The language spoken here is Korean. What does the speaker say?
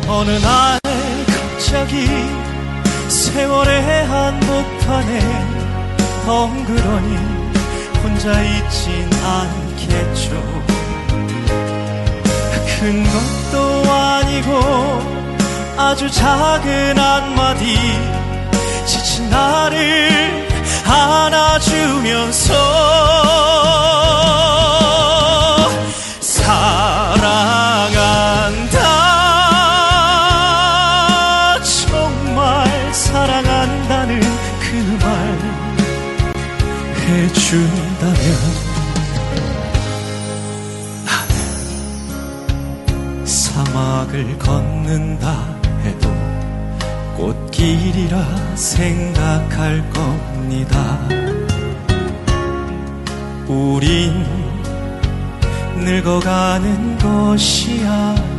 어느 날 갑자기 세월의 한복판에 덩그러니 혼자 있진 않겠죠. 큰 것도 아니고 아주 작은 한마디 지친 나를 안아주면서 사랑한다, 정말 사랑한다는 그 말 해준다면 나는 사막을 걷는다 해도 꽃길이라 생각할 겁니다. 우린 늙어가는 것이 아니라